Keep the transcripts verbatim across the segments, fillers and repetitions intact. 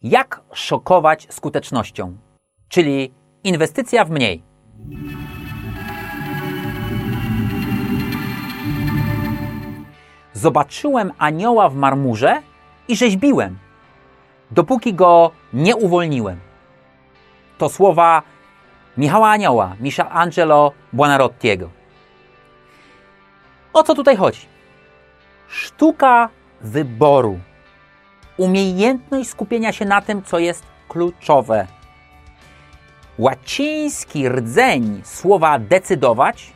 Jak szokować skutecznością, czyli inwestycja w mniej. Zobaczyłem anioła w marmurze i rzeźbiłem, dopóki go nie uwolniłem. To słowa Michała Anioła, Michelangelo Buonarrotiego. O co tutaj chodzi? Sztuka wyboru. Umiejętność skupienia się na tym, co jest kluczowe. Łaciński rdzeń słowa decydować,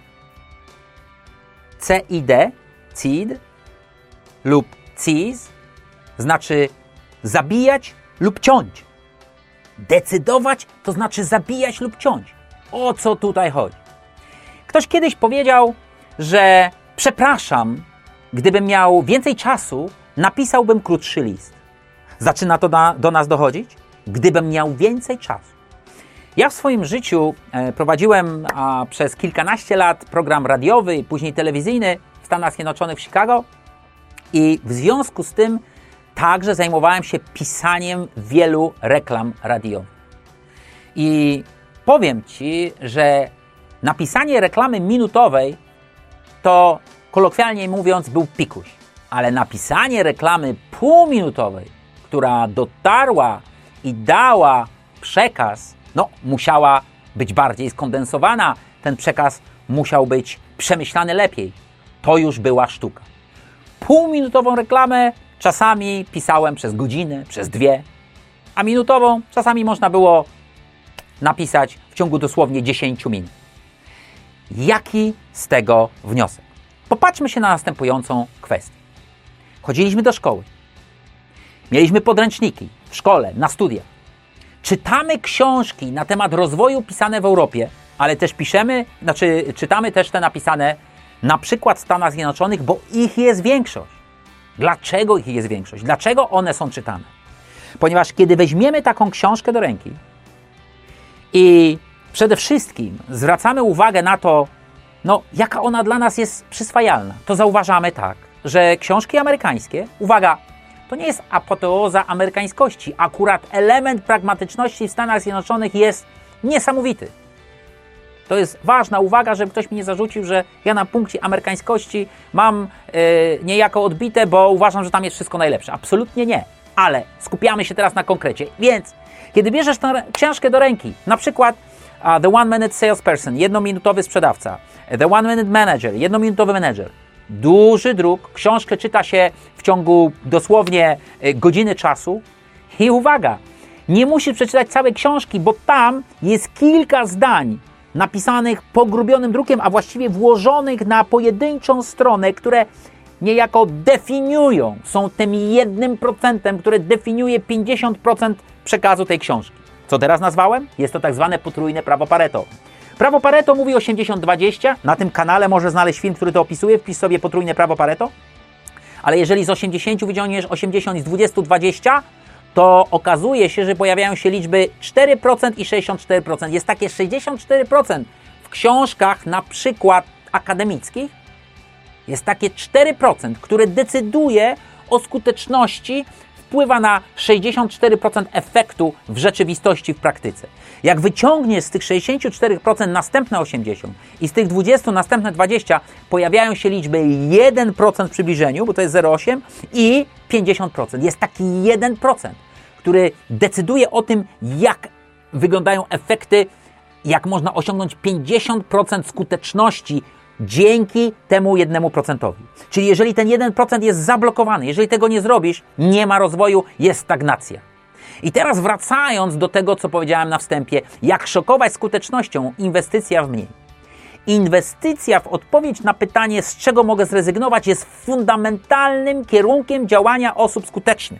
C-I-D, cid, lub cis, znaczy zabijać lub ciąć. Decydować to znaczy zabijać lub ciąć. O co tutaj chodzi? Ktoś kiedyś powiedział, że przepraszam, gdybym miał więcej czasu, napisałbym krótszy list. Zaczyna to na, do nas dochodzić? Gdybym miał więcej czasu. Ja w swoim życiu e, prowadziłem a, przez kilkanaście lat program radiowy, później telewizyjny w Stanach Zjednoczonych w Chicago i w związku z tym także zajmowałem się pisaniem wielu reklam radiowych. I powiem Ci, że napisanie reklamy minutowej to kolokwialnie mówiąc był pikuś, ale napisanie reklamy półminutowej, która dotarła i dała przekaz, no musiała być bardziej skondensowana, ten przekaz musiał być przemyślany lepiej. To już była sztuka. Półminutową reklamę czasami pisałem przez godzinę, przez dwie, a minutową czasami można było napisać w ciągu dosłownie dziesięciu minut. Jaki z tego wniosek? Popatrzmy się na następującą kwestię. Chodziliśmy do szkoły. Mieliśmy podręczniki w szkole, na studiach. Czytamy książki na temat rozwoju pisane w Europie, ale też piszemy, znaczy czytamy też te napisane na przykład w Stanach Zjednoczonych, bo ich jest większość. Dlaczego ich jest większość? Dlaczego one są czytane? Ponieważ kiedy weźmiemy taką książkę do ręki i przede wszystkim zwracamy uwagę na to, no, jaka ona dla nas jest przyswajalna, to zauważamy tak, że książki amerykańskie, uwaga, to nie jest apoteoza amerykańskości. Akurat element pragmatyczności w Stanach Zjednoczonych jest niesamowity. To jest ważna uwaga, żeby ktoś mi nie zarzucił, że ja na punkcie amerykańskości mam yy, niejako odbite, bo uważam, że tam jest wszystko najlepsze. Absolutnie nie. Ale skupiamy się teraz na konkrecie. Więc kiedy bierzesz tę książkę do ręki, na przykład uh, The One Minute Salesperson, jednominutowy sprzedawca, The One Minute Manager, jednominutowy menedżer, duży druk, książkę czyta się w ciągu dosłownie yy, godziny czasu i uwaga, nie musisz przeczytać całej książki, bo tam jest kilka zdań napisanych pogrubionym drukiem, a właściwie włożonych na pojedynczą stronę, które niejako definiują, są tym jednym procentem, które definiuje pięćdziesiąt procent przekazu tej książki. Co teraz nazwałem? Jest to tak zwane potrójne prawo Pareto. Prawo Pareto mówi osiemdziesiąt dwadzieścia. Na tym kanale możesz znaleźć film, który to opisuje. Wpisz sobie potrójne prawo Pareto. Ale jeżeli z osiemdziesięciu wyciągniesz osiemdziesiąt i z dwudziestu dwadzieścia, to okazuje się, że pojawiają się liczby cztery procent i sześćdziesiąt cztery procent. Jest takie sześćdziesiąt cztery procent w książkach na przykład akademickich. Jest takie cztery procent, które decyduje o skuteczności, wpływa na sześćdziesiąt cztery procent efektu w rzeczywistości, w praktyce. Jak wyciągniesz z tych sześćdziesiąt cztery procent następne osiemdziesiąt i z tych dwudziestu następne dwadzieścia, pojawiają się liczby jeden procent w przybliżeniu, bo to jest zero przecinek osiem i pięćdziesiąt procent. Jest taki jeden procent, który decyduje o tym, jak wyglądają efekty, jak można osiągnąć pięćdziesiąt procent skuteczności dzięki temu jednemu procentowi. Czyli jeżeli ten jeden procent jest zablokowany, jeżeli tego nie zrobisz, nie ma rozwoju, jest stagnacja. I teraz wracając do tego, co powiedziałem na wstępie, jak szokować skutecznością inwestycja w mniej. Inwestycja w odpowiedź na pytanie, z czego mogę zrezygnować, jest fundamentalnym kierunkiem działania osób skutecznych.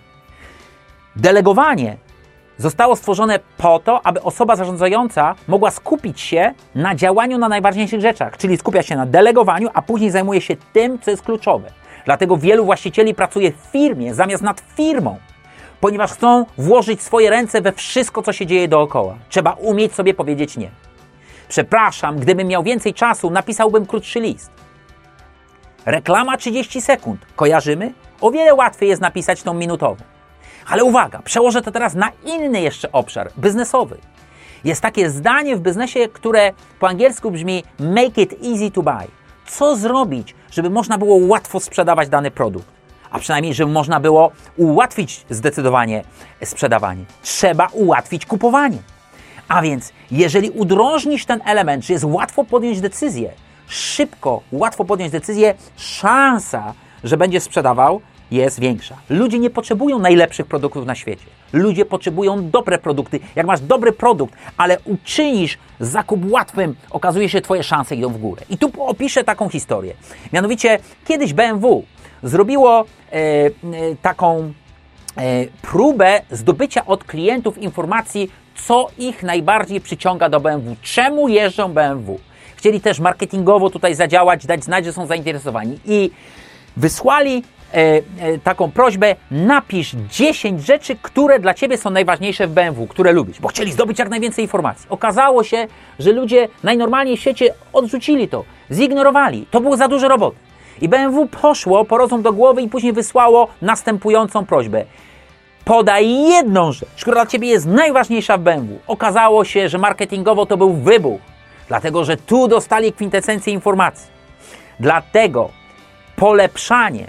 Delegowanie zostało stworzone po to, aby osoba zarządzająca mogła skupić się na działaniu na najważniejszych rzeczach, czyli skupia się na delegowaniu, a później zajmuje się tym, co jest kluczowe. Dlatego wielu właścicieli pracuje w firmie zamiast nad firmą, ponieważ chcą włożyć swoje ręce we wszystko, co się dzieje dookoła. Trzeba umieć sobie powiedzieć nie. Przepraszam, gdybym miał więcej czasu, napisałbym krótszy list. Reklama trzydzieści sekund. Kojarzymy? O wiele łatwiej jest napisać tą minutową. Ale uwaga, przełożę to teraz na inny jeszcze obszar, biznesowy. Jest takie zdanie w biznesie, które po angielsku brzmi make it easy to buy. Co zrobić, żeby można było łatwo sprzedawać dany produkt? A przynajmniej, żeby można było ułatwić zdecydowanie sprzedawanie. Trzeba ułatwić kupowanie. A więc, jeżeli udrożnisz ten element, że jest łatwo podjąć decyzję, szybko, łatwo podjąć decyzję, szansa, że będziesz sprzedawał, jest większa. Ludzie nie potrzebują najlepszych produktów na świecie. Ludzie potrzebują dobre produkty. Jak masz dobry produkt, ale uczynisz zakup łatwym, okazuje się, Twoje szanse idą w górę. I tu opiszę taką historię. Mianowicie, kiedyś B M W zrobiło e, e, taką e, próbę zdobycia od klientów informacji, co ich najbardziej przyciąga do B M W. Czemu jeżdżą B M W? Chcieli też marketingowo tutaj zadziałać, dać znać, że są zainteresowani. I wysłali e, e, taką prośbę, napisz dziesięć rzeczy, które dla Ciebie są najważniejsze w B M W, które lubisz, bo chcieli zdobyć jak najwięcej informacji. Okazało się, że ludzie najnormalniej w świecie odrzucili to, zignorowali. To było za dużo roboty. I B M W poszło po rozum do głowy i później wysłało następującą prośbę. Podaj jedną rzecz, która dla Ciebie jest najważniejsza w B M W. Okazało się, że marketingowo to był wybuch, dlatego że tu dostali kwintesencję informacji. Dlatego polepszanie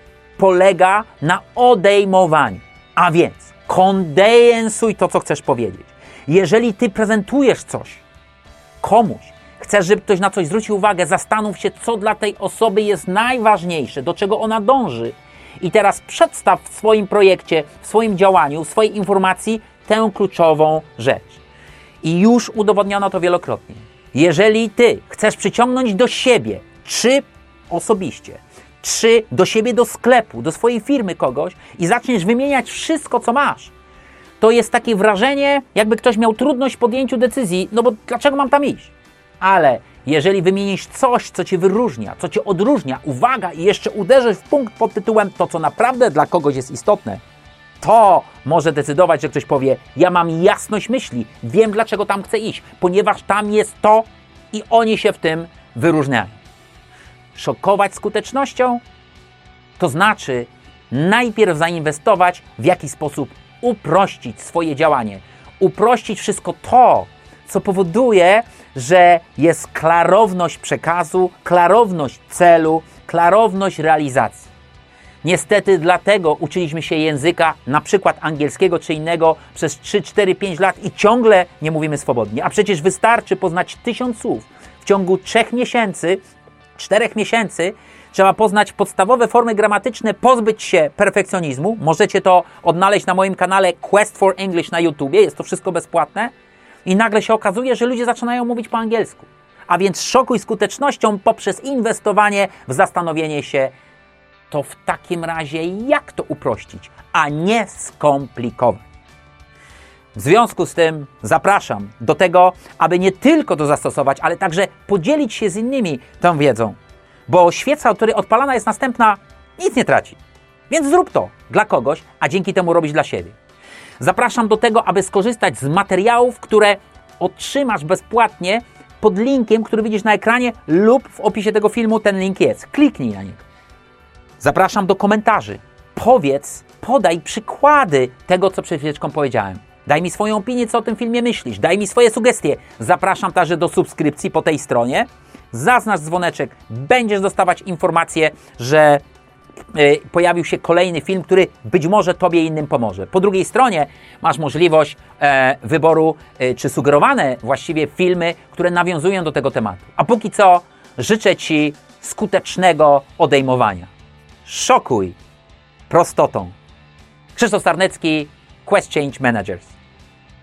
polega na odejmowaniu. A więc kondensuj to, co chcesz powiedzieć. Jeżeli Ty prezentujesz coś komuś, chcesz, żeby ktoś na coś zwrócił uwagę, zastanów się, co dla tej osoby jest najważniejsze, do czego ona dąży. I teraz przedstaw w swoim projekcie, w swoim działaniu, w swojej informacji tę kluczową rzecz. I już udowodniono to wielokrotnie. Jeżeli Ty chcesz przyciągnąć do siebie, czy osobiście, czy do siebie do sklepu, do swojej firmy kogoś i zaczniesz wymieniać wszystko, co masz, to jest takie wrażenie, jakby ktoś miał trudność w podjęciu decyzji, no bo dlaczego mam tam iść? Ale jeżeli wymienisz coś, co Cię wyróżnia, co Cię odróżnia, uwaga, i jeszcze uderzysz w punkt pod tytułem to, co naprawdę dla kogoś jest istotne, to może decydować, że ktoś powie, ja mam jasność myśli, wiem, dlaczego tam chcę iść, ponieważ tam jest to i oni się w tym wyróżniają. Szokować skutecznością to znaczy najpierw zainwestować, w jaki sposób uprościć swoje działanie, uprościć wszystko to, co powoduje, że jest klarowność przekazu, klarowność celu, klarowność realizacji. Niestety dlatego uczyliśmy się języka, na przykład angielskiego czy innego, przez trzy, cztery, pięć lat i ciągle nie mówimy swobodnie. A przecież wystarczy poznać tysiąc słów. W ciągu trzech miesięcy, czterech miesięcy trzeba poznać podstawowe formy gramatyczne, pozbyć się perfekcjonizmu. Możecie to odnaleźć na moim kanale Quest for English na YouTubie, jest to wszystko bezpłatne. I nagle się okazuje, że ludzie zaczynają mówić po angielsku. A więc szokuj skutecznością poprzez inwestowanie w zastanowienie się, to w takim razie jak to uprościć, a nie skomplikować. W związku z tym zapraszam do tego, aby nie tylko to zastosować, ale także podzielić się z innymi tą wiedzą. Bo świeca, od której odpalana jest następna, nic nie traci. Więc zrób to dla kogoś, a dzięki temu robić dla siebie. Zapraszam do tego, aby skorzystać z materiałów, które otrzymasz bezpłatnie pod linkiem, który widzisz na ekranie lub w opisie tego filmu ten link jest. Kliknij na niego. Zapraszam do komentarzy. Powiedz, podaj przykłady tego, co przed chwileczką powiedziałem. Daj mi swoją opinię, co o tym filmie myślisz. Daj mi swoje sugestie. Zapraszam także do subskrypcji po tej stronie. Zaznacz dzwoneczek. Będziesz dostawać informacje, że y, pojawił się kolejny film, który być może Tobie innym pomoże. Po drugiej stronie masz możliwość e, wyboru, e, czy sugerowane właściwie filmy, które nawiązują do tego tematu. A póki co życzę Ci skutecznego odejmowania. Szokuj prostotą. Krzysztof Sarnecki, Quest Change Managers.